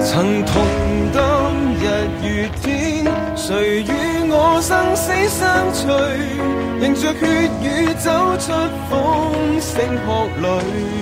曾同當日月天，誰與我生死相隨，迎着血雨走出風聲鶴裏，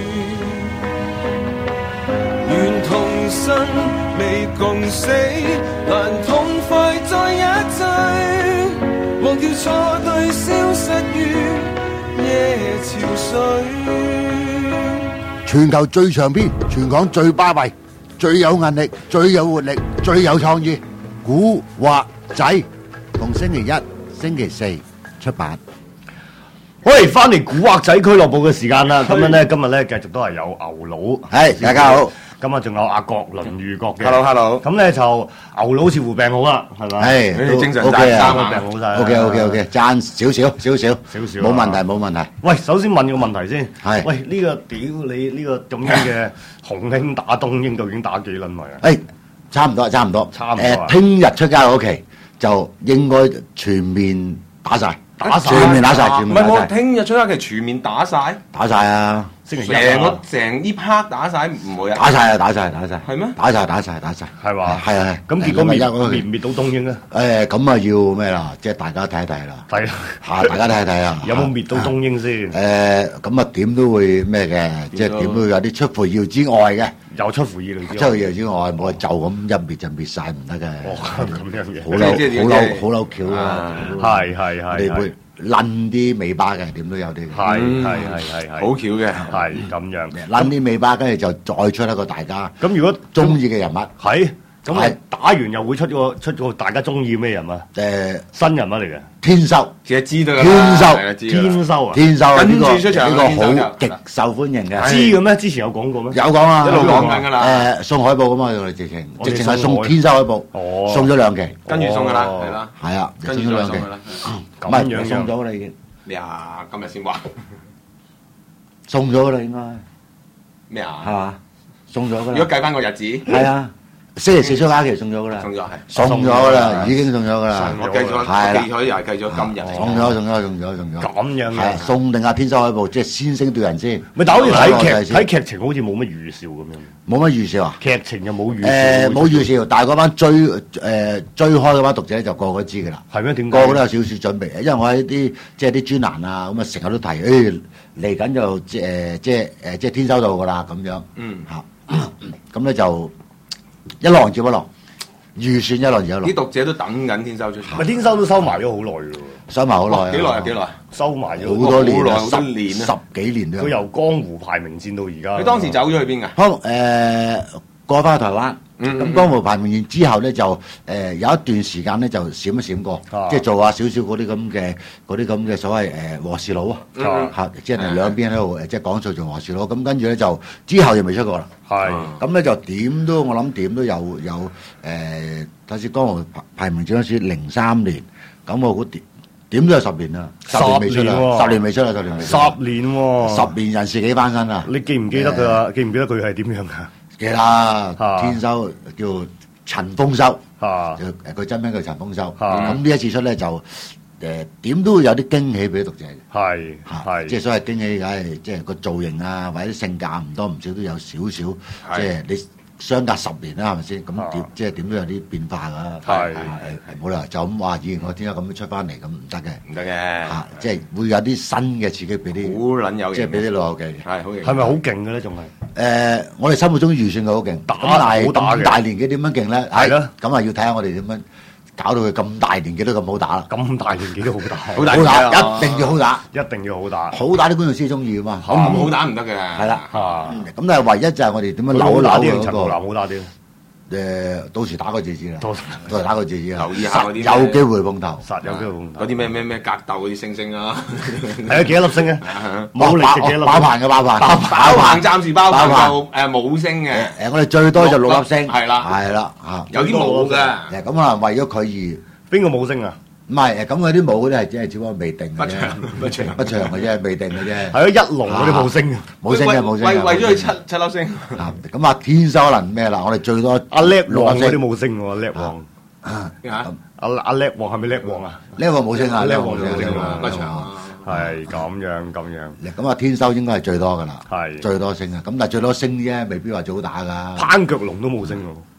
願同生未共死，難痛快在一追，忘掉錯對消失於夜潮水。 全球最長篇，全港最巴閉，最有韌力，最有活力，最有創意，古惑仔，逢星期一、星期四出版。 好嚟翻嚟古惑仔俱樂部嘅時間啦，咁樣咧，今日咧繼續都係有牛佬， 係大家好。 今日仲有阿國倫裕國嘅 ，hello， 咁咧就牛佬似乎病好啦，係咪？ 係精神 ，OK 啊， 病好晒 ，OK，爭少少，冇問題，冇問題。 喂，首先問個問題先， 係， 喂呢個屌你呢個咁樣嘅紅興打東英究竟打幾輪咪啊？ 誒，差唔多。聽日出街嗰期就應該全面打晒，全面打晒。 唔係我聽日出街期全面打晒啊！ 星期一成呢 part 打晒唔會啊？ 打晒， 係咩？ 打晒， 係嘛？ 係。 咁結果滅唔滅到東英咧？ 咁啊要咩啦？即係大家睇一睇啦。 係大家睇一睇啊！ 有冇滅到東英先？ 咁啊點都會咩嘅？即係點都會有啲出乎意料之外嘅。 有出乎意料之外。 出乎意料之外，冇話就咁一滅就滅晒唔得嘅。 咁樣嘢。 好嬲橋啊！ 係。 你會撚啲尾巴嘅，點都有啲。 係， 好巧嘅， 係咁樣。 撚啲尾巴，跟住就再出一個大家。 咁如果中意嘅人物， 係咁係打完又會出個大家中意咩人物？新人物嚟嘅。 天修， 其實知道㗎。 天修跟住出場呢個好極受歡迎嘅。 知嘅咩？之前有講過咩？ 有講啊， 一路講緊㗎啦。 送海報㗎嘛，我哋直情係送天修海報，送咗2期， 跟住送㗎啦，係啦。 係啊， 跟住再送㗎啦。 唔係送咗啦已經。 咩啊？今日先話送咗啦應該。 咩啊？ 係嘛？送咗㗎啦。 如果計翻個日子。 係啊。星期四出假期送咗㗎啦，送咗㗎啦，已經送咗㗎啦。 我計咗又係計咗今日。 送咗。 咁樣嘅。 送定阿天修海報，即係先聲奪人先。 咪但好似睇劇情好似冇乜預兆咁樣。冇乜預兆啊？ 劇情又冇預兆。 冇預兆，但係嗰班追開嗰班讀者就個個都知㗎啦。 係咩？點解？ 個個都有少少準備，因為我喺啲啲專欄啊，咁啊成日都提，嚟緊就即係天修到㗎啦咁樣。咁咧就。一浪接一浪，預算一浪接一浪。 啲讀者都等緊天修出場。 咪天修都收埋咗好耐㗎喎。 收埋好耐。 幾耐？收埋咗好多年啦 ，10年 10幾年啦。 佢由江湖排名戰到而家。 佢當時走咗去邊㗎？ 過翻去台灣。咁江湖排名戰之後咧，就有一段時間咧就閃一閃過，即係做下少少嗰啲咁嘅所謂和事佬啊，即係兩邊喺度即係講數做和事佬。咁跟住咧就之後就未出過啦。 係。 咁咧就我諗點都有睇先江湖排名戰嗰時03年，咁我估點都有10年啦，10年未出啦，10年未出啦，10年未出。 10年喎 ，10年人事幾翻身啊？ 你記唔記得佢啊？記唔記得佢係點樣㗎？ 記得天修叫陳豐修，佢真名叫陳豐修。咁呢一次出咧就點都會有啲驚喜俾啲讀者嘅。係即係所謂驚喜，梗係即係個造型啊，或者性格唔多唔少都有少少，即係你相隔10年啦，係咪先？咁即係點都有啲變化㗎。係冇理由就咁話以前我點解咁樣出翻嚟咁唔得嘅？ 唔得嘅。 即係會有啲新嘅刺激俾啲好撚有，即係俾啲老友記。 係好型。 係咪好勁嘅咧？仲係？ 我哋心目中預算佢好勁，咁大年紀點樣勁咧？ 係咯， 咁啊要睇下我哋點樣搞到佢咁大年紀都咁好打啦。 咁大年紀都好打， 好打，一定要好打， 一定要好打， 好打啲觀眾先中意啊嘛。 咁好打唔得嘅。係啦，咁但係唯一就係我哋點樣扭嗰個。 好打啲。 到時打個字先啦，到時打個字先， 留意下嗰啲有機會碰頭， 實有機會碰頭。 嗰啲咩格鬥嗰啲星啊， 係啊，幾多粒星啊？冇力嘅幾多粒？ 爆棚嘅爆棚， 爆棚暫時爆棚就冇星嘅。 我哋最多就6粒星， 係啦，有啲冇嘅。 咁可能為咗佢而邊個冇星啊？ 唔係，咁嗰啲冇嗰啲係只係只不過未定嘅啫，不長嘅啫，未定嘅啫。 係咯，一龍嗰啲冇星嘅， 冇星嘅冇星。 為咗佢七粒星。 咁啊，天修可能咩啦？我哋最多阿叻王嗰啲冇星喎，叻王。阿叻王係咪叻王啊？ 叻王冇星啊， 叻王冇星啊，不長。 係咁樣。 咁啊，天修應該係最多噶啦， 係最多星啊。咁但係最多星啫，未必話最好打噶。 攀腳龍都冇星喎。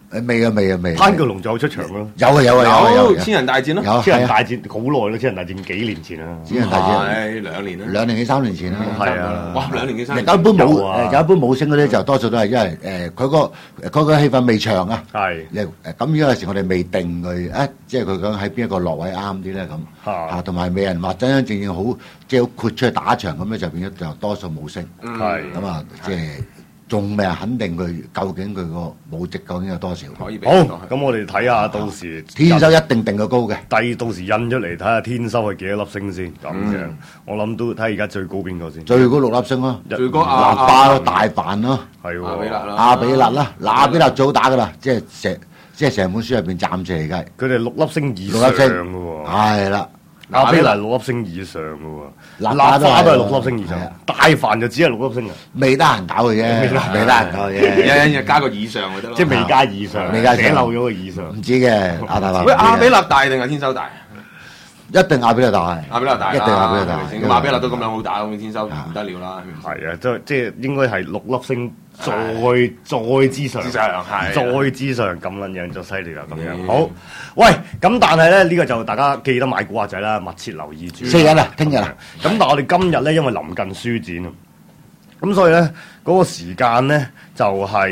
未。 潘巨龍就有出場咯。 有千人大戰咯。 有千人大戰好耐咯，千人大戰幾年前啦。 千人大戰 2年啦。 2年幾3年前啦。 係啊。 哇，2年幾3年。 有一般冇星嗰啲就多數都係因為佢個戲份未長啊。係。咁有時我哋未定佢即係佢講喺邊一個落位啱啲咧咁。同埋未人話真真正正好即係豁出去打場咁咧，就變咗就多數冇星。係。咁啊，即係。仲未肯定佢究竟佢個武績究竟有多少？ 可以。 好，咁我哋睇下到時天收一定定個高嘅。 到時印出嚟睇下天收係幾多粒星先咁樣。我諗都睇而家最高邊個先？ 最高6粒星咯， 最高南巴咯，大阪咯， 係阿比勒啦，阿比勒早打噶啦，即係成本書入邊暫時嚟計。 佢哋6粒星以上嘅喎。 係啦。 阿比勒6粒星以上嘅喎，喇花都係6粒星以上，大凡就只係6粒星啊， 未得閒搞嘅啫，未得閒搞嘅啫， 日加個以上咪得咯， 即係未加以上，寫漏咗個以上， 唔知嘅阿大話。 喂，阿比勒大定係天收大？ 一定阿比勒大， 阿比勒大， 一定阿比勒大。 咁阿比勒都咁樣好打，咁天收唔得了啦。 係啊，即係應該係6粒星。再之上，再之上咁撚樣就犀利啦咁樣。好，喂，咁但係咧呢個就大家記得買古惑仔啦，密切留意住。 4日啦，聽日啦。 咁但係我哋今日咧，因為臨近書展啊，咁所以咧嗰個時間咧就係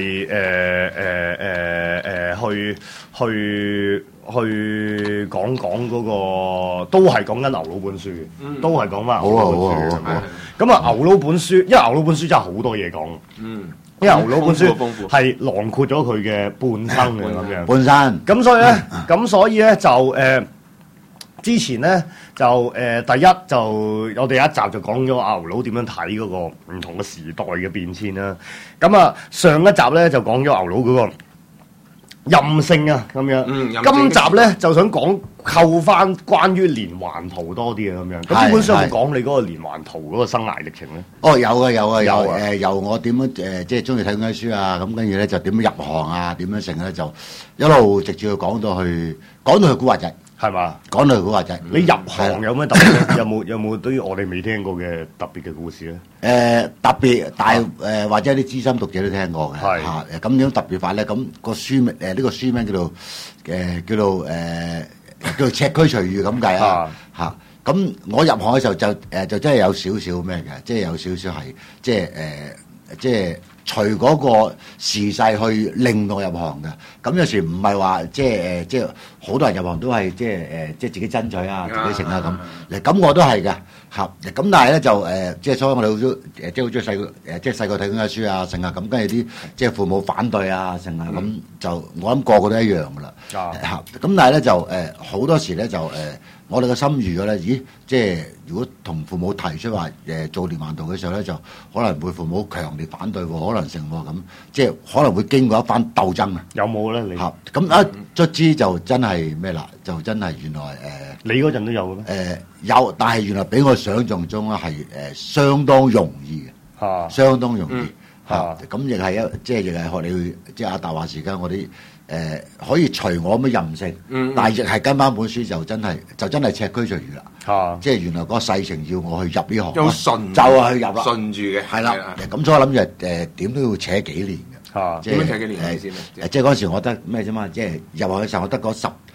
去講嗰個，都係講緊牛佬本書嘅，都係講翻牛佬本書嘅。咁啊，牛佬本書，因為牛佬本書真係好多嘢講。因為牛佬本書係囊括咗佢嘅半生嘅咁樣， 半生。 咁所以咧就之前咧就第一就我哋有一集就講咗牛佬點樣睇嗰個唔同嘅時代嘅變遷啦。咁啊上一集咧就講咗牛佬嗰個任性啊咁樣。今集咧就想扣翻關於連環圖多啲啊咁樣。咁基本上係講你嗰個連環圖嗰個生涯歷程咧。 哦，有由我點樣即係中意睇嗰啲書啊，咁跟住咧就點樣入行啊，點樣成咧就一路直接講到去古惑仔。係嘛？講到古惑仔， 你入行有咩特別？有冇對於我哋未聽過嘅特別嘅故事咧？ 特別，但係或者啲資深讀者都聽過嘅。係嚇，咁樣特別法咧，咁個書名呢個書名叫做赤區隨遇咁計啊嚇。咁我入行嘅時候就真係有少少咩嘅，即係有少少係即係隨嗰個時勢去令我入行嘅。咁有時唔係話即係好多人入行都係即係自己爭取啊，自己成啊咁。咁我都係嘅嚇。咁但係咧就即係所以我哋好中即係好中意細個睇嗰啲書啊，成啊咁，跟住啲即係父母反對啊，成啊咁就我諗個個都一樣噶啦嚇。咁但係咧就好多時咧就我哋嘅心預咗咧，咦？即係如果同父母提出話做連環圖嘅時候咧，就可能會父母強烈反對喎，可能成喎咁，即係可能會經過一番鬥爭啊。 有冇咧你？ 咁卒之就真係咩啦？就真係原來你嗰陣都有嘅咩？ 有，但係原來比我想象中咧係相當容易嘅，相當容易嚇。咁亦係即係亦係學你即係阿達話時間我啲。可以隨我咁任性，但係亦係跟翻本書就真係赤區隨遇啦。即係原來嗰個世情要我去入呢行，就係去入啦， 順住嘅。係啦， 咁所以我諗住點都要扯幾年嘅。 點樣扯幾年先？ 即係嗰陣時我得咩啫嘛？即係入行嘅時候我得個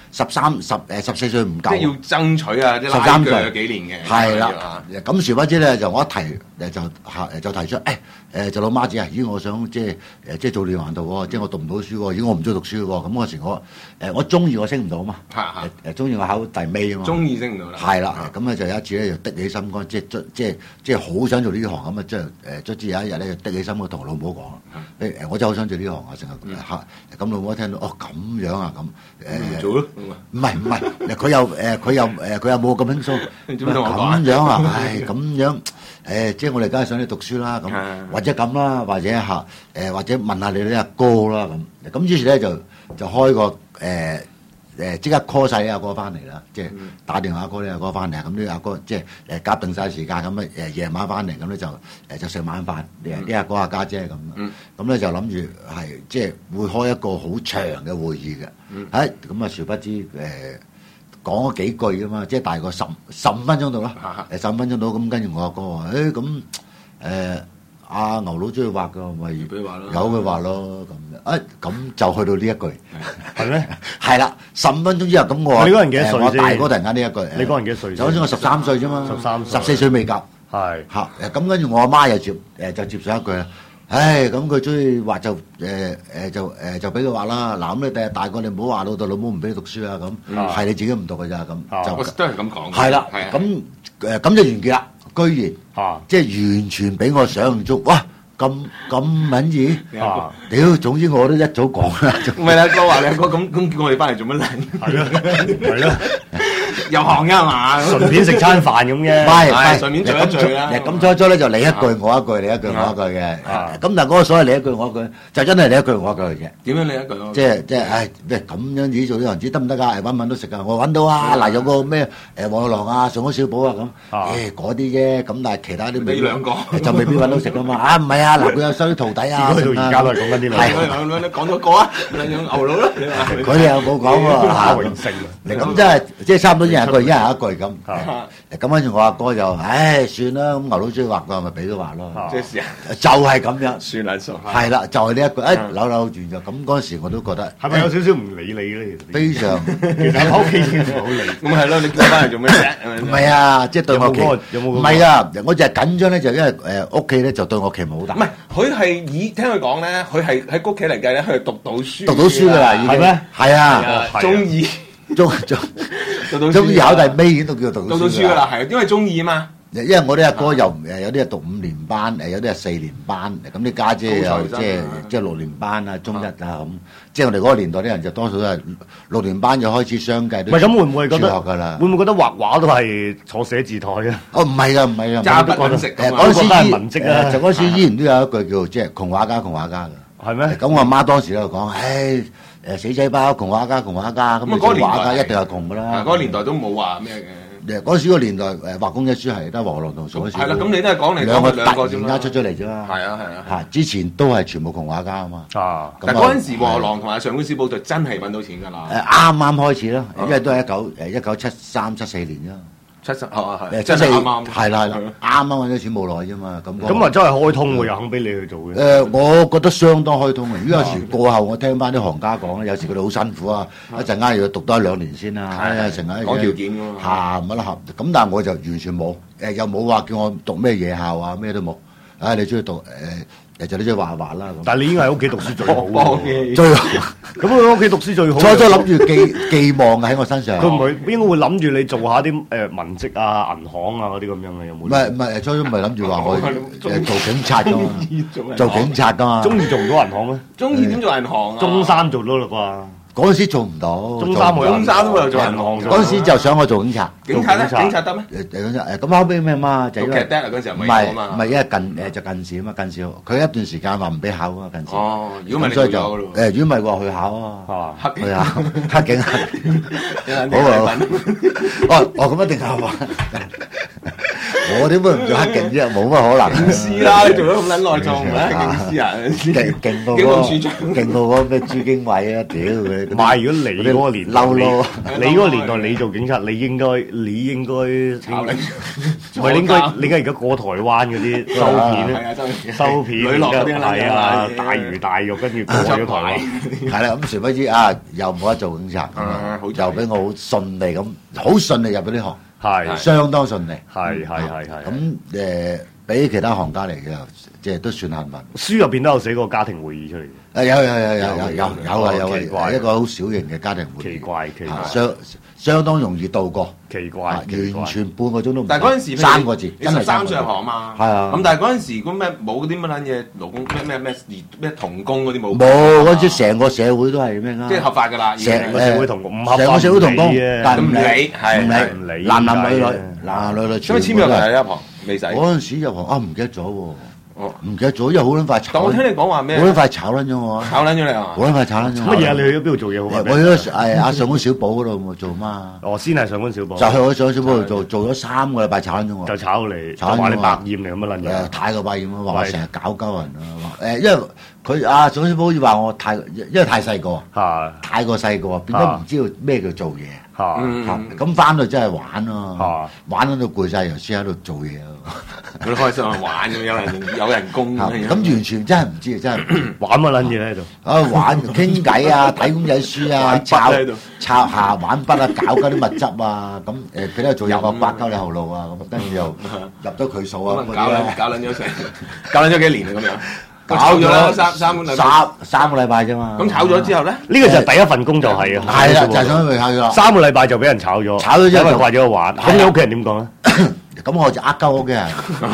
14歲唔夠。 即係要爭取啊！即係拉鋸有幾年嘅。 係啦，咁殊不知咧就我一提就提出就老媽子啊！咦，我想即係做連環圖喎，即係我讀唔到書喎，咦，我唔中意讀書喎。咁嗰時我中意我升唔到啊嘛，中意我考第尾啊嘛， 中意升唔到啦。 係啦，咁咧就有一次咧就的起心肝，即係好想做呢行咁啊！即係卒之有一日咧就的起心肝同老母講，我真係好想做呢行啊！成日嚇咁老母聽到咁樣啊咁做咯， 唔係佢又冇咁輕鬆，咁樣啊，咁樣。即係我哋梗係想你讀書啦，咁或者咁啦，或者或者問下你啲阿哥啦，咁於是咧就開個即刻 call 晒啲阿哥翻嚟啦，即係打電話 call 啲阿哥翻嚟，咁啲阿哥即係夾定晒時間，咁夜晚翻嚟，咁咧就食晚飯，啲阿哥阿家姐咁咧就諗住係即係會開一個好長嘅會議嘅，咁啊殊不知講咗幾句㗎嘛，即係大概15分鐘到啦，15分鐘到咁，跟住我阿哥話：咁阿牛佬中意畫㗎，咪俾佢畫咯， 由佢畫咯咁。咁就去到呢一句， 係咩？ 係啦，15分鐘之後咁我你嗰人幾多歲先？ 我大哥突然間呢一句， 你嗰人幾多歲？ 就好似我13歲啫嘛，14歲未夠。係嚇咁跟住我阿媽又接上一句啦。唉，咁佢中意畫就就俾佢畫啦。嗱，咁你第日大個你唔好話老豆老母唔俾你讀書啊咁，係你自己唔讀㗎咋咁。就都係咁講。 係啦，咁咁就完結啦。居然即係完全俾我想象中，哇！咁敏意屌，總之我都一早講啦。 唔係啦，哥話你阿哥咁叫我哋翻嚟做乜撚？ 係咯。 入行嘅係嘛？ 順便食餐飯咁嘅， 係順便聚一聚啦。 咁初咧就你一句我一句，你一句我一句嘅。咁但係嗰個所謂你一句我一句，就真係你一句我一句嘅啫。 點樣你一句咯？ 即係唉，咩咁樣子做呢行子得唔得㗎？揾都食㗎。我揾到啊！嗱，有個咩黃玉郎啊、上海小寶啊咁，嗰啲啫。咁但係其他啲未兩個就未必揾到食㗎嘛。啊，唔係啊，嗱，佢有收啲徒弟啊。 到而家都係講緊啲兩個。講咗個啊，牛佬啦。 佢哋又冇講喎。榮幸咁即係差唔多一人一句咁。咁跟住我阿哥就唉算啦，咁牛佬中意畫嘅咪俾佢畫咯。 即係就係咁樣。 算啦數。 係啦，就係呢一句，扭完就咁嗰陣時我都覺得係咪有少少唔理你咧？ 非常， 其實喺屋企先唔好理。 咁係咯，你叫翻嚟做咩啫？ 唔係啊，即係對我期有冇唔係啊，我就係緊張咧，就因為屋企咧就對我期望好大。 唔係，佢係聽佢講咧，佢係喺屋企嚟計咧，佢係讀到書㗎啦，已經係咩？係啊， 中二。 中意考第尾已經都叫讀到書㗎啦，係因為中意啊嘛。 因為我啲阿哥又有啲係讀5年班，有啲係4年班，咁啲家姐又即係6年班啊、中一啊咁。即係我哋嗰個年代啲人就多數都係6年班就開始相繼都。 唔係咁會唔會覺得？會唔會覺得畫畫都係坐寫字台啊？ 哦，唔係㗎， 揸筆揾食。 嗰陣時係文職啊， 就嗰陣時依然都有一句叫即係窮畫家㗎。 係咩？ 咁我阿媽當時喺度講，唉。死仔包窮畫家，咁你做畫家一定係窮㗎啦。 嗰個年代都冇話咩嘅。 嗰時個年代畫工一書係得黃玉郎同上海小寶。 係啦，咁你都係講嚟兩個啫嘛。 突然間出咗嚟啫嘛。 係啊。 嚇，之前都係全部窮畫家啊嘛。 但嗰陣時黃玉郎同埋上官小寶就真係揾到錢㗎啦。 啱開始咯，因為都係1973、74年啫。 真係啱係啦，啱揾咗錢冇耐啫嘛。 咁啊真係開通喎，又肯俾你去做嘅。我覺得相當開通嘅。如果有時過後，我聽翻啲行家講咧，有時佢哋好辛苦啊，一陣間要讀多1-2年先啦，成日講條件㗎嘛。 嚇乜啦嚇，咁但係我就完全冇，又冇話叫我讀咩夜校啊，咩都冇。你中意讀就你中意畫畫啦。 但係你已經喺屋企讀書最好， 最好。 咁佢屋企讀書最好。 初初諗住寄望喺我身上。 佢唔會應該會諗住你做下啲文職啊、銀行啊嗰啲咁樣嘅，有冇？ 唔係，初初唔係諗住話我做警察㗎嘛，做警察㗎嘛。 中意做唔到銀行咩？ 中意點做銀行啊？ 中3做到啦啩。 嗰陣時做唔到， 中三都有做銀行。 嗰陣時就想我做警察。 警察得咩？ 咁後尾咩嘛？就因為嗰陣時唔係因為就近視啊嘛，近視佢一段時間話唔俾考啊近視。 哦，如果唔係所以就如果唔係話去考啊，去考黑警。好咁一定考啊！我點會唔做黑警啫？冇乜可能。 警司啦，你做咗咁撚耐做唔係警司啊？ 勁過嗰個咩朱經緯啊！屌佢！ 唔係，如果你嗰個年代，你嗰個年代你做警察，你應該炒你。 唔係應該而家過台灣嗰啲收片，收片係啊，大魚大肉，跟住過咗台灣。 係啦，咁殊不知啊，又冇得做警察，又俾我好順利咁，好順利入咗呢行。 係相當順利， 係咁比其他行家嚟嘅，即係都算幸運。 書入邊都有寫過家庭會議出嚟嘅。 有一個好小型嘅家庭會議。 奇怪， 相當容易度過。 奇怪， 完全半個鐘都唔。 但係嗰陣時 3個字， 真係13歲入行嘛。 係啊。 咁但係嗰陣時咁咩冇嗰啲乜撚嘢勞工咩童工嗰啲冇。 冇嗰陣時成個社會都係咩啊？ 即係合法㗎啦。 成個社會童工唔合法， 成個社會童工，但係唔理， 男女女。 所以簽約係入行未使。 嗰陣時入行唔記得咗喎。唔記得咗，因為好撚快炒。 但我聽你講話咩？ 好撚快炒撚咗我。 炒撚咗你啊！ 好撚快炒撚咗。 乜嘢啊？你去咗邊度做嘢好啊？ 我去咗阿上官小寶嗰度做嘛。 哦，先係上官小寶。 就去我上官小寶度做咗3個禮拜，炒撚咗我。 就炒你，話你百厭嚟咁樣撚嘢。 太過百厭啦，話我成日搞鳩人啊！因為佢總之好似話我因為太細個，太過細個，變咗唔知道咩叫做嘢。咁翻到真係玩咯，玩到攰晒，又先喺度做嘢咯。 佢開心玩咁，有人工咁完全真係唔知，真係玩乜撚嘢喺度？ 玩傾偈啊，睇公仔書啊，抄下玩筆啊，搞嗰啲物質啊，咁佢都做有個八交你後路啊，咁跟住又入咗佢數啊， 搞撚咗幾年啊咁樣。搞咗啦， 三個禮拜啫嘛。 咁炒咗之後咧？ 呢個就係第一份工就係啊。 係啦，就係想去炒咗。 3個禮拜就俾人炒咗。 炒咗之後就掛咗個玩。咁你屋企人點講咧？ 咁我就呃鳩屋企人，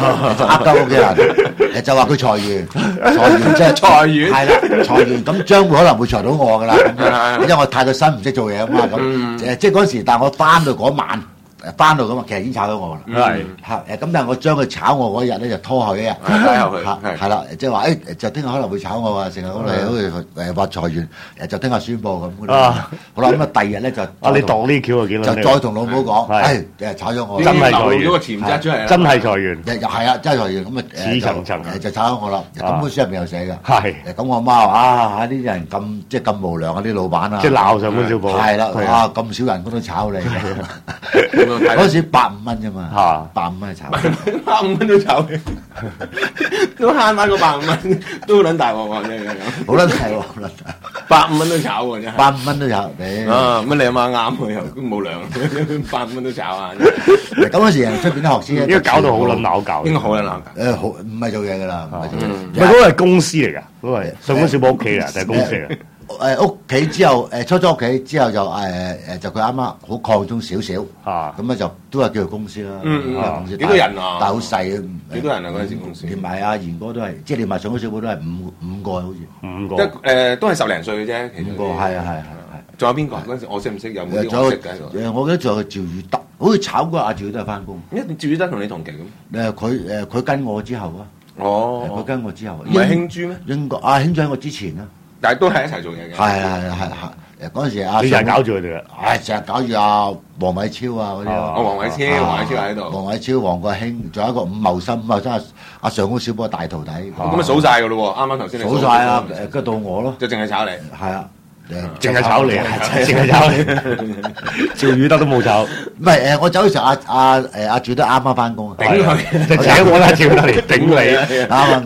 就話佢裁員即係裁員。 係啦，裁員咁將會可能會裁到我㗎啦。因為我太過新唔識做嘢啊嘛。咁即係嗰時，但係我翻到嗰晚。翻到咁啊，其實已經炒咗我啦。咁但係我將佢炒我嗰日咧就拖後一日，係啦，即係話就聽日可能會炒我啊，成日好似話裁員，就聽日宣佈咁。好啦，咁啊第二日咧就你當呢橋啊幾撚？ 就再同老母講，炒咗我， 真係裁員， 個潛質出嚟， 真係裁員， 又係啊，真係裁員咁啊， 似層層就炒咗我啦。咁本書入面有寫㗎。 係。 咁我媽話呢啲人咁無良啊，啲老闆啊， 即係鬧上官小寶。 係啦，咁少人工都炒你。嗰時150蚊啫嘛，150蚊炒 ，150蚊都炒嘅，都慳翻嗰150蚊，都好撚大鑊喎！真係好撚大鑊，好撚大 ，150蚊都炒喎真係 ，150蚊都炒， 乜你阿媽啱喎又冇糧，150蚊都炒啊！ 咁嗰時人出邊啲學師， 應該搞到好撚鬧交， 應該好撚鬧交。 好唔係做嘢㗎啦，唔係做嘢。 唔係嗰個係公司嚟㗎，嗰個係上官小寶屋企啊，定係公司嚟㗎？ 屋企之後，初屋企之後就就佢啱啱好擴充少少，咁咧就都係叫做公司啦。公司幾多人啊？ 但係好細， 幾多人啊？嗰陣時公司連埋阿賢哥都係，即係連埋上官小寶都係五個好似。 5個。 都係10零歲嘅啫，其實。 5個係啊。 仲有邊個？嗰陣時我識唔識？有冇啲我識嘅？ 我記得仲有個趙宇德，好似炒過阿趙宇德係翻工。 趙宇德同你同期咁？ 佢跟我之後啊。佢跟我之後。 唔係興珠咩？ 英國興珠喺我之前啊。 但係都係一齊做嘢嘅。 係嗰陣時你成日搞住佢哋啊？ 成日搞住阿黃偉超啊嗰啲。 黃偉超喺度。 黃偉超、黃國興，仲有一個伍茂生阿上官小寶大徒弟。 咁數晒㗎咯喎！啱啱頭先你數晒啊！跟住到我咯。 就淨係炒你。 係啊。 淨係炒你，淨係炒你，趙宇德都冇炒。 唔係我走嘅時候，阿趙宇德啱啱翻工啊， 頂佢，請我啦，趙宇德嚟頂你，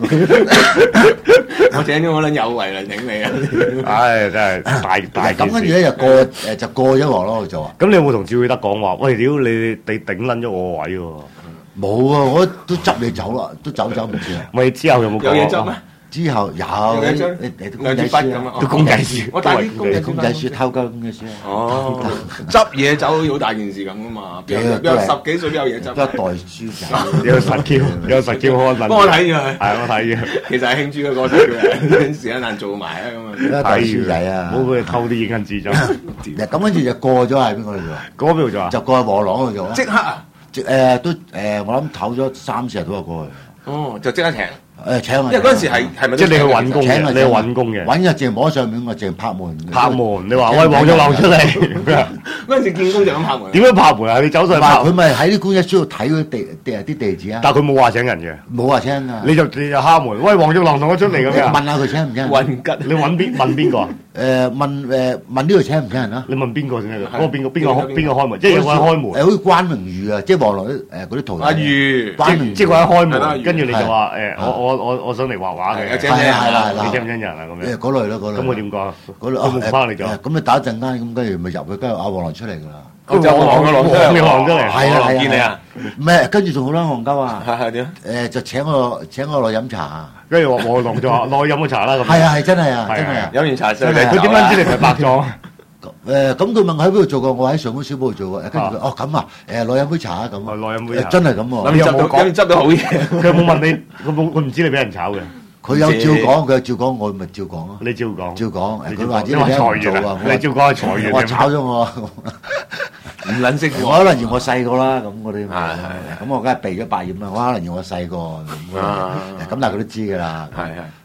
啱我請咗我撚有為嚟頂你啊！ 唉，真係大咁跟住咧就過咗鑊咯做啊。 咁你有冇同趙宇德講話？喂，屌你頂撚咗我位喎！ 冇啊，我都執你走啦，都走唔切啊。 咪之後有冇講？ 有嘢執咩？ 之後有公仔書啊， 都公仔書， 我帶啲公仔書偷鳩公仔書啊！ 哦，執嘢走好大件事咁噶嘛？有10幾歲都有嘢執， 一袋書仔， 有實 Q，有實 Q 開幫我睇住佢， 係我睇嘅。 其實係興珠嘅歌仔嘅，時間難做埋啊咁啊！ 一袋書仔啊！ 唔好俾佢偷啲影印紙咗。 咁跟住就過咗喺邊個度做？ 過邊度做啊？ 就過去和朗度做啊！ 即刻啊！ 我諗唞咗3-4日都係過去。 哦，就即刻請。 請啊！ 因為嗰陣時係咪即係你去揾工嘅？你去揾工嘅？ 揾日淨摸上面，我淨拍門。 拍門，你話喂黃玉郎出嚟。 嗰陣時見工就咁拍門。 點樣拍門啊？你走上去拍？ 佢咪喺啲公仔書度睇嗰啲地址啊？ 但係佢冇話請人嘅。 冇話請啊！ 你就敲門，喂黃玉郎同我出嚟咁樣。 問下佢請唔請？ 運吉， 你問邊個啊？ 問呢度請唔請人啊？ 你問邊個先得？嗰個邊個開門？即係有個人開門。 好似關明宇啊，即係望落嗰啲圖。 阿宇， 即係個人開門，跟住你就話我想嚟畫畫嘅。 係啦， 你請唔請人啊？咁樣。 嗰類咯，嗰類。 咁我點講？ 嗰類。 我冇翻嚟咗。 咁你打一陣間，咁跟住咪入去，跟住阿黃狼出嚟㗎啦。 就黃玉郎出嚟。 係見你啊！ 咩？跟住仲好啦，戇鳩啊！ 係點？ 就請我落飲茶。 跟住黃玉郎就話落去飲個茶啦咁。 係啊，係真係啊，真係啊！ 飲完茶佢點樣知你係白撞？ 咁佢問我喺邊度做過，我喺上官小寶度做過。跟住佢咁啊，攞飲杯茶啊咁。 攞飲杯茶。 真係咁喎。 咁執到好嘢。 佢有冇問你？佢唔知你俾人炒嘅。 佢有照講，我咪照講咯。 你照講。 照講。佢話你裁員啊？ 你照講係裁員。 我炒咗我。 唔撚識我可能嫌我細個啦，咁嗰啲。咁我梗係避咗百厭啦。我可能嫌我細個咁。咁但係佢都知㗎啦。 係。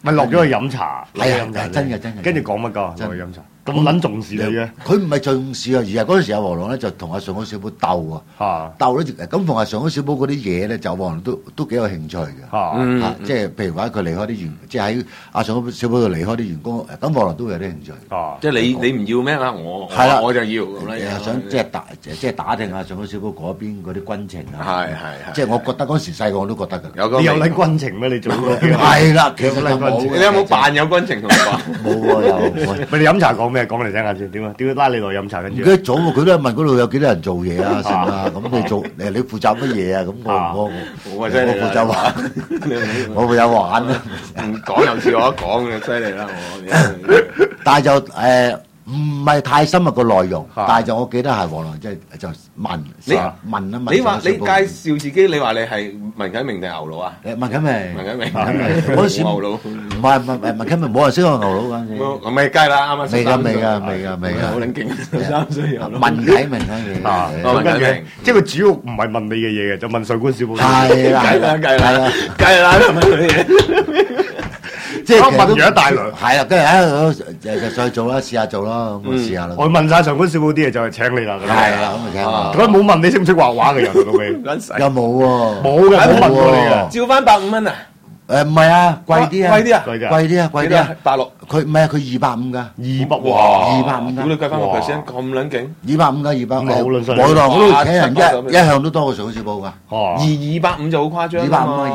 咪落咗去飲茶， 係啊，真嘅。 跟住講乜㗎？落去飲茶。咁撚重視你嘅？ 佢唔係重視啊，而係嗰陣時阿黃龍咧就同阿上海小寶鬥啊，鬥咧咁同阿上海小寶嗰啲嘢咧就黃龍都幾有興趣嘅，即係譬如話佢離開啲員，即係喺阿上海小寶度離開啲員工，咁黃龍都會有啲興趣。 即係你唔要咩啊？我就要咁樣。 想即係打聽下上海小寶嗰邊嗰啲軍情啊。 係。 即係我覺得嗰時細個我都覺得㗎。 你有撚軍情咩？你做過？ 係啦，其實冇。 你有冇扮有軍情同我講？ 冇喎，又。 咪你飲茶講咩？講嚟聽下先。點啊？點拉你落去飲茶跟住？ 唔記得咗喎，佢都係問嗰度有幾多人做嘢啊，成啊，咁你負責乜嘢啊？咁我負責玩，我負責玩啊！ 唔講又似我講嘅，犀利啦我。 但係就唔係太深入個內容，但係就我記得係黃龍，即係就問你話你介紹自己，你話你係文啟明定牛佬啊？ 文啟明， 嗰陣時牛佬， 唔係文啟明冇人識我牛佬嗰陣時。 咁咪雞啦，啱啱未㗎， 好撚勁，13歲牛佬。 文啟明嗰嘢， 文啟明，即係佢主要唔係問你嘅嘢嘅，就問上官小寶。 係啦， 計啦，問佢嘢。 即係問咗一大輪， 係啦，跟住就上去做啦，試下做啦，咁試下啦。 我問晒上官小寶啲嘢就係請你啦。 係啦，咁就請我。 佢冇問你識唔識畫畫嘅人到尾， 又冇喎， 冇嘅，冇問過你嘅。 照翻150蚊啊！ 唔係啊，貴啲啊，貴啲啊 ，86。 佢唔係啊，佢250㗎 ，200 哇 ，250㗎。 估你計翻個 percent 咁撚勁 ，250㗎，250。 冇啦，我都請人一向都多過上海小寶㗎。 250就好誇張。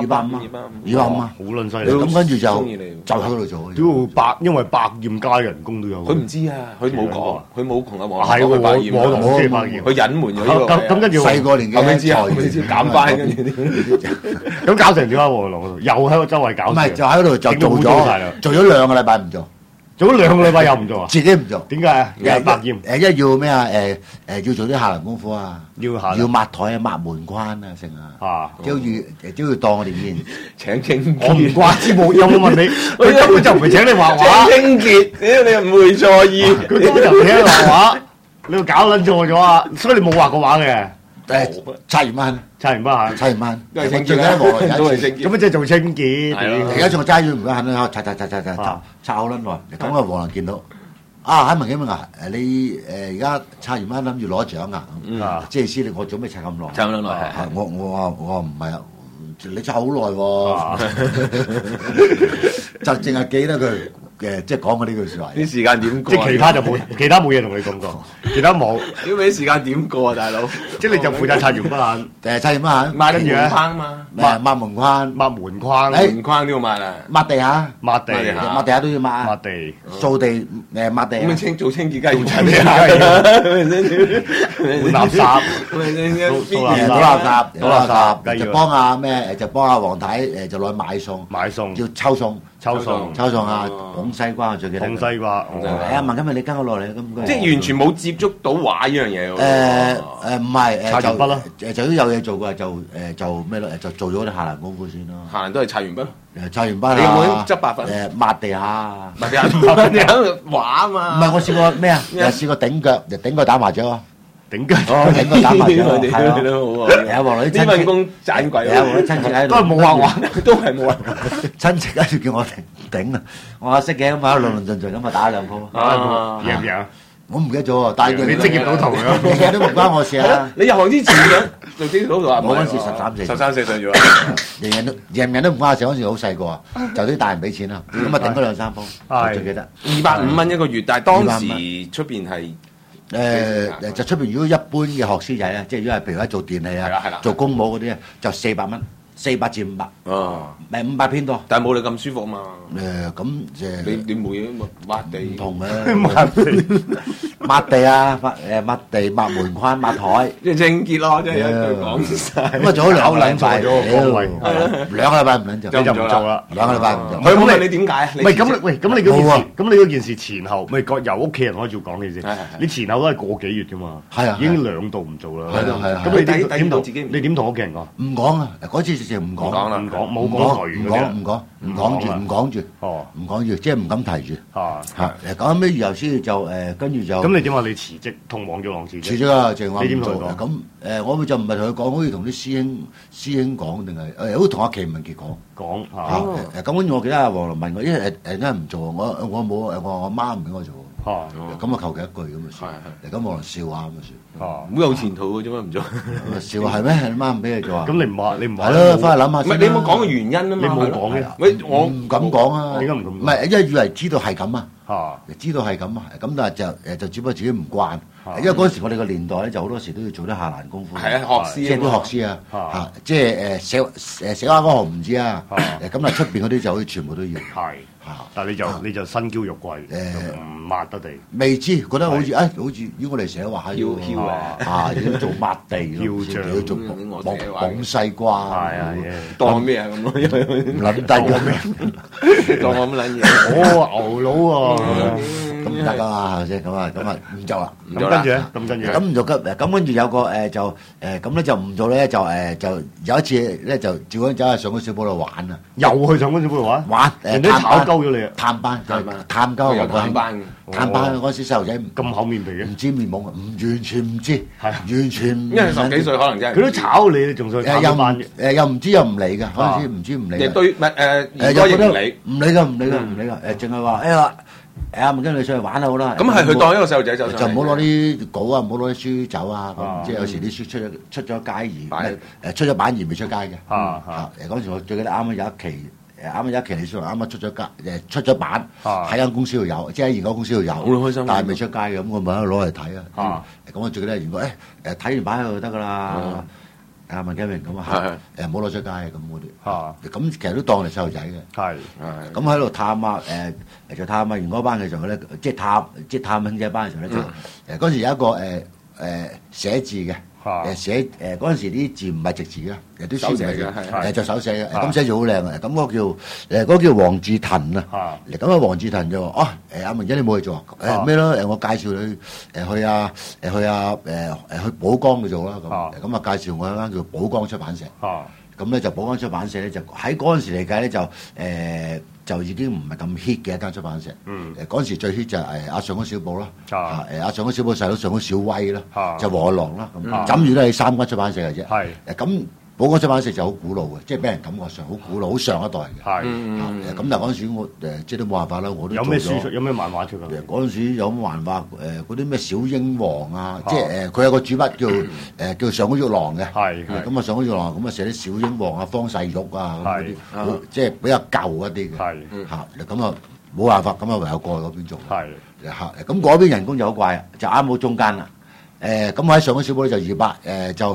250啊， 好撚犀利。 咁跟住就喺嗰度做。 都因為百厭加人工都有。 佢唔知啊，佢冇講，佢冇同阿黃係講佢百厭。 我知百厭。 佢隱瞞咗呢個。 咁跟住細個年紀後尾知啊，減翻跟住咁搞成點啊？黃龍又喺個周圍搞。 唔係就喺度就做咗2個禮拜唔做。 做咗2個禮拜又唔做啊？ 自己唔做， 點解啊？又係百厭。 一要咩啊？要做啲下欄功夫啊，要抹台啊、抹門框啊，成啊，都要當我哋以前請清潔。 我唔掛之冇有冇問你，佢根本就唔係請你畫畫。 請清潔，你唔會錯意。 佢根本就唔請你畫畫，你搞撚錯咗啊！所以你冇畫過畫嘅。 擦完蚊， 擦完蚊， 都係清潔啦， 都係清潔。 咁即係做清潔。 而家仲揸住唔該，肯定擦好撚耐。咁啊，黃龍見到喺文啟明啊，你而家擦完蚊諗住攞獎啊？即係師你我做咩擦咁耐？ 擦咁耐係。 我話唔係啊，你擦好耐喎，就淨係記得佢。即係講過呢句説話。 啲時間點過？ 即係其他就冇，其他冇嘢同你講過，其他冇。 屌你時間點過啊，大佬！ 即係你就負責擦完筆眼， 擦完筆眼， 抹門框嘛， 抹門框， 抹門框， 門框都要抹啊， 抹地下， 抹地下都要抹啊， 抹地， 掃地抹地。 咁做清潔梗係要擦地，垃圾， 倒垃圾，就幫阿咩？就幫阿黃太就攞去買餸，要抽餸啊！捧西瓜最記得。 捧西瓜， 問今日你跟我落嚟咁。 即係完全冇接觸到畫呢樣嘢喎。 唔係擦完筆咯。 就都有嘢做嘅，就咩咯？就做咗啲下欄功夫先咯。 下欄都係擦完筆。 擦完筆你有冇執白粉？ 抹地下。 抹地下，你喺度畫啊嘛。 唔係我試過咩啊？試過頂腳，頂腳打麻雀喎。 頂腳， 頂腳打麻雀喎。係啊， 有黃女呢份工賺鬼。 有黃女親戚喺度。 都係冇畫畫， 都係冇畫。 親戚喺度叫我頂啊！我話識嘅咁啊，論論盡盡咁啊打2鋪。 贏唔贏？我唔記得咗喎，但係你職業賭徒啊， 其實都唔關我事啊！ 你入行之前嘅做職業賭徒啊？ 我嗰時13、4 歲咗， 人都唔關我事，嗰時好細個啊，就啲大人俾錢啊，咁啊頂嗰2、3鋪，我最記得。 250蚊一個月，但係當時出邊係就出邊如果一般嘅學師仔啊，即係如果係譬如話做電器啊、做工務嗰啲啊，就400蚊，400至500，咪500偏多。 但係冇你咁舒服啊嘛。 咁你冇嘢抹地唔同嘅，抹地啊，抹地、抹門框、抹台， 即係清潔咯，即係一句講晒。 咁啊做咗2個禮拜，2個禮拜唔撚做， 你就唔做啦。 2個禮拜唔做。 佢問你點解？ 唔係咁，喂，咁你嗰件事，咁你嗰件事前後，咪由屋企人開始講嘅先。你前後都係個幾月啫嘛。係啊，已經2度唔做啦。 係啊。 咁你點同自己？你點同屋企人講？ 唔講啊！嗰次直情唔講。 唔講，冇講台源嘅。 唔講住，即係唔敢提住。講咩以後先就跟住就。咁咁你點話？你辭職同黃玉郎辭職？ 辭職啊，淨話唔做。 你點咁我就唔係同佢講，好似同啲師兄講定係好似同阿祁文傑講嚇。咁跟住我記得阿黃龍問我，因為點解唔做？我冇，我媽唔俾我做。咁啊求其一句咁啊算。咁黃龍笑下咁啊算。 好有前途嘅，點解唔做？ 笑係咩？你媽唔俾你做啊？ 咁你唔話？ 係咯，翻去諗下。 唔係你冇講個原因啊嘛？ 你冇講嘅。 喂，我唔敢講啊。 點解唔敢？ 唔係，因為以為知道係咁啊。知道係咁啊，咁但係就只不過自己唔慣，因為嗰陣時我哋個年代咧就好多時都要做啲下欄功夫， 係啊，學師即係啲學師啊，即係寫下嗰行唔知啊，咁啊出邊嗰啲就可以全部都要。係但係你就身嬌肉貴，唔抹得地。 未知覺得好似好似要我哋寫話要要做抹地，要做捧西瓜， 當咩啊咁咯？ 唔諗低個咩？ 當我咁撚嘢， 牛佬喎， 咁唔得噶嘛，係咪先？咁啊唔做啦。 咁跟住咧，咁唔做咁跟住有個咁咧就唔做咧，就有一次咧就照樣走去上嗰小寶度玩啊！ 又去上嗰小寶度玩？人哋炒鳩咗你啊！ 探班探鳩我探班嗰時細路仔咁厚面皮嘅， 唔知面懵，完全唔知，完全因為10幾歲可能真係佢都炒你，仲想探班又唔知又唔理㗎，嗰陣時唔知唔理。 對又覺得唔理㗎，淨係話阿文跟你上去玩好啦。 咁係佢當一個細路仔就唔好攞啲稿啊，唔好攞啲書走啊。咁即係有時啲書出咗街而出咗版而未出街嘅。嗰時我最記得啱啱有一期。你上啱啱出咗版，喺間公司度有，即係喺研究公司度有，好開心，但係未出街嘅，咁我咪喺度攞嚟睇啊。咁我最記得研究睇完版喺度就得㗎啦。阿文家明咁啊，唔好攞出街咁嗰啲。咁其實都當係細路仔嘅。咁喺度探啊，就探啊完嗰班嘅時候咧，即係探兄仔班嘅時候咧，就嗰時有一個寫字嘅。寫嗰陣時啲字唔係直字嘅，都手寫嘅，就手寫嘅，咁寫字好靚嘅。咁嗰個叫黃志騰啊。咁黃志騰就話：阿文仔你冇去做咩咯？我介紹你去寶崗去做啦。咁啊介紹我一間叫寶崗出版社。咁咧就寶崗出版社咧就喺嗰陣時嚟計咧就已經唔係咁 hit 嘅一間出版社。嗰陣時最 hit 就係阿上官小寶啦，阿上官小寶細佬上官小威啦，就黃玉郎啦。咁枕住都係3間出版社嘅啫。咁寶崗出版社就好古老嘅，即係俾人感覺上好古老、好上一代嘅。咁但係嗰陣時我即係都冇辦法啦，我都有咩書出？有咩漫畫出㗎？ 嗰陣時有漫畫嗰啲咩小英皇啊，即係佢有個主筆叫上官玉郎嘅。咁啊上官玉郎咁啊寫啲小英皇啊、方世玉啊咁嗰啲，即係比較舊一啲嘅。咁啊冇辦法，咁啊唯有過去嗰邊做。咁嗰邊人工就好貴啊，就啱好中間啦。咁我喺上官小寶就200，就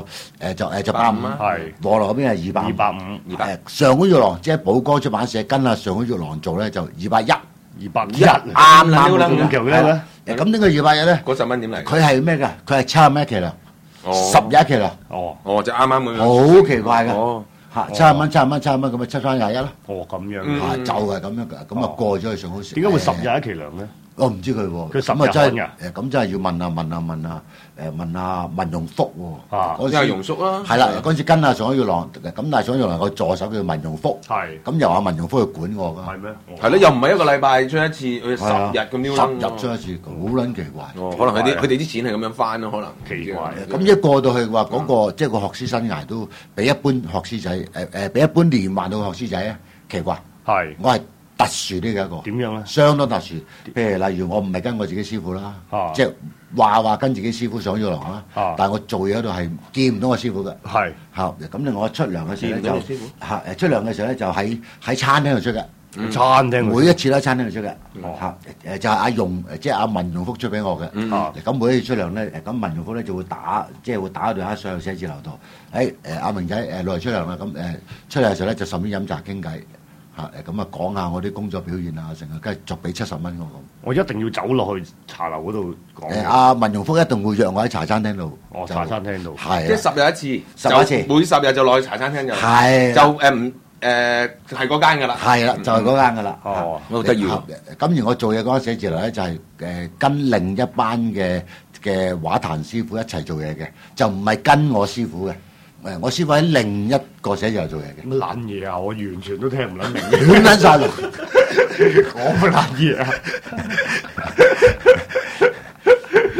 150啦。黃龍嗰邊係250。上官玉郎即係寶崗出版社跟阿上官玉郎做咧就210。 210 啱啦。 咁強嘅咧？ 咁點解210咧？ 嗰10蚊點嚟？ 佢係咩㗎？佢係70蚊一期啦，10日一期啦。 就啱啱咁樣。 好奇怪㗎。70蚊咁啊，7翻21啦。 咁樣。 就係咁樣㗎。咁啊過咗去上官小寶。 點解會10日一期糧咧？ 我唔知佢喎， 佢10日真㗎。 咁真係要問下文庸福喎。 嗰陣係容叔啦。 係啦，嗰陣時跟阿上官玉郎，咁但係上官玉郎個助手叫文庸福。咁由阿文庸福去管我㗎。 係咩？ 係咯，又唔係一個禮拜出一次，佢10日咁樣。 10日出一次，好撚奇怪。 可能佢哋啲錢係咁樣翻咯，可能奇怪。 咁一過到去話嗰個即係個學師生涯都比一般學師仔比一般連環到嘅學師仔啊奇怪。我係特殊啲嘅一個。點樣咧？相當特殊。譬如例如我唔係跟我自己師傅啦，即係話跟自己師傅上咗堂啦，但係我做嘢嗰度係見唔到我師傅嘅。咁另外我出糧嘅時候咧就出糧嘅時候咧就喺餐廳度出嘅。 餐廳每一次都喺餐廳度出嘅。就係阿容即係阿文庸福出俾我嘅。咁每一次出糧咧，咁文庸福咧就會打電話上去寫字樓度。阿明仔落嚟出糧啦，咁出嚟嘅時候咧就順便飲茶傾偈。咁啊講下我啲工作表現啊，成日跟住續俾70蚊我咁。 我一定要走落去茶樓嗰度講。 阿文庸福一定會約我喺茶餐廳度。 茶餐廳度。 係。 即係10日一次。 10日一次。 每10日就落去茶餐廳就。 係。 就係嗰間㗎啦。 係啦，就係嗰間㗎啦。 好得意。 咁而我做嘢嗰間寫字樓咧，就係跟另一班嘅畫壇師傅一齊做嘢嘅，就唔係跟我師傅嘅。我師傅喺另一個寫字樓做嘢嘅。 乜撚嘢啊！我完全都聽唔撚明。 亂撚晒路， 講乜撚嘢啊！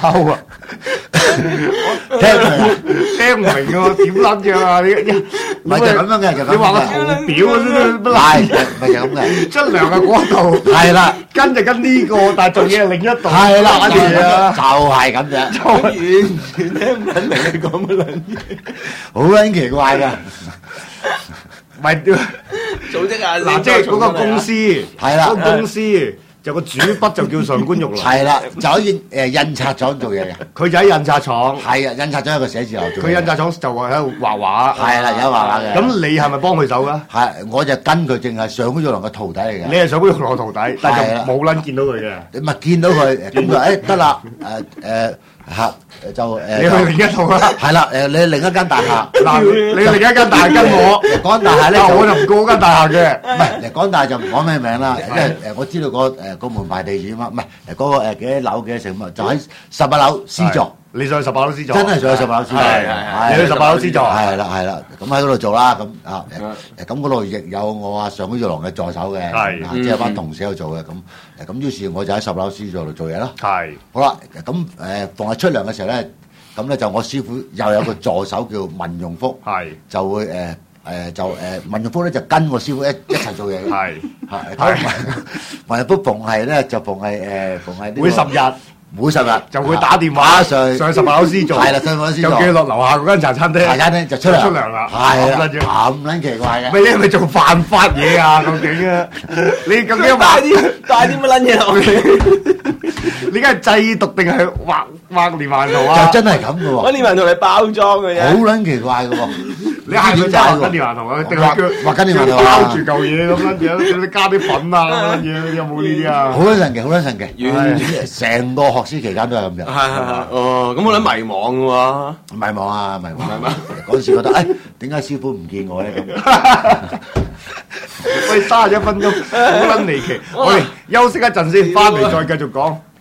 啊！聽唔明喎，點撚樣啊？ 唔係就咁樣嘅，就咁。 你話個圖表乜係唔係就咁嘅？ 出糧係嗰度， 係啦， 跟就跟呢個，但係做嘢係另一度。 係啦， 就係咁樣， 完全聽唔撚明你講乜撚嘢， 好撚奇怪㗎。 唔係組織啊！ 嗱，即係嗰個公司係啦， 嗰個公司就個主筆就叫上官玉郎。 係啦，就喺印刷廠做嘢嘅。 佢就喺印刷廠。 係啊，印刷廠有個寫字樓做。 佢印刷廠就話喺度畫畫。 係啦，有畫畫嘅。 咁你係咪幫佢手㗎？ 係，我就跟佢，淨係上官玉郎嘅徒弟嚟嘅。 你係上官玉郎嘅徒弟，但係就冇撚見到佢嘅。 你咪見到佢，咁佢得啦，嚇就你去另一度啦。 係啦，你另一間大廈。 嗱，你另一間大廈跟我。 嗰間大廈咧， 我就唔過嗰間大廈嘅。 唔係，嗰間大廈就唔講咩名啦，因為我知道個門牌地址嘛，唔係嗰個幾多樓幾多成嘛，就喺18樓 C 座。 你上去18樓 C 座。 真係上去18樓 C 座。 係。你去18樓 C 座。 係啦，咁喺嗰度做啦，咁嗰度亦有我上官玉郎嘅助手嘅，即係有班同事喺度做嘅，咁於是我就喺10樓 C 座度做嘢咯。係。好啦，咁逢係出糧嘅時候咧，咁咧就我師傅又有個助手叫文用福，就會文用福咧就跟我師傅一齊做嘢。係。文用福逢係咧就逢係每10日。 每10日就會打電話上18樓 C 座， 係啦，上18樓 C 座， 就叫落樓下嗰間茶餐廳， 就出糧啦， 係啦，咁撚奇怪嘅。 咪你係咪做犯法嘢啊？究竟啊？你究竟帶啲乜撚嘢落去？ 你梗係製毒定係畫連環圖啊？ 就真係咁嘅喎， 我連環圖嚟包裝嘅啫， 好撚奇怪嘅喎。 你係咪真係畫緊連環圖啊？定係畫緊連環圖啊？ 包住嚿嘢咁樣樣，你加啲粉啊咁樣嘢，有冇呢啲啊？ 好撚神奇，好撚神奇，成個學師期間都係咁樣。 係，哦，咁我諗迷惘嘅喎， 迷惘啊，迷惘。嗰陣時覺得，點解師傅唔見我咧咁？ 喂，31分鐘，好撚離奇。我哋休息一陣先，翻嚟再繼續講。